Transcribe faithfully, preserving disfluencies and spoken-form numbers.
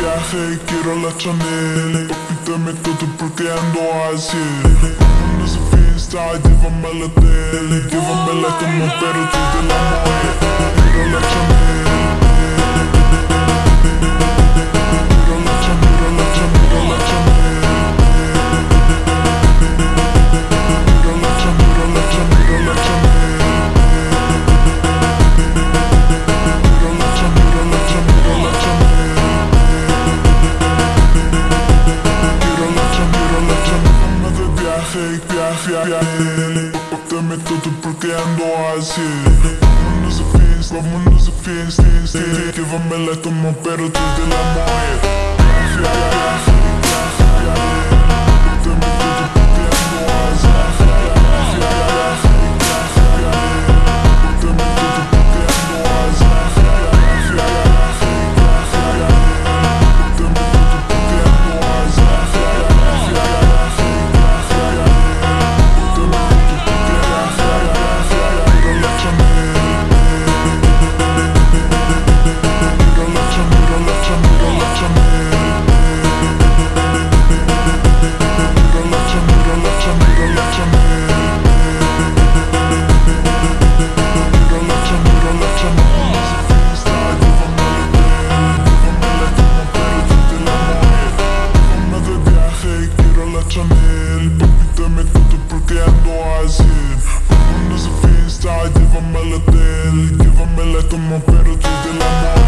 viaje y quiero la Chanel. Papi, te meto tú porque ando al cien. Vámonos de fiesta, llévame al hotel. Llévame la cama, pero tú te la mueves. Quiero la Chanel. Quiero la Chanel, quiero la Chanel, quiero la Chanel. Quiero la Chanel, quiero la Chanel, quiero la Chanel. Viaje, viaje, te meto tú porque ando al cien. Vámonos de fiesta, vámonos de fiesta, fiesta. Llévame la cama, pero tú te la mueves. Viaje, viaje, viaje, viaje, te meto tú porque ando al cien. Viaje, viaje, viaje, viaje, te meto tú porque ando al cien. Viaje, viaje, viaje, viaje, te meto tú porque ando al cien. Viaje, viaje. Chanel, papi, te meto tú porque ando al cien. Vámonos de fiesta, llévame al hotel. Llévame la cama, pero tú te la mueves.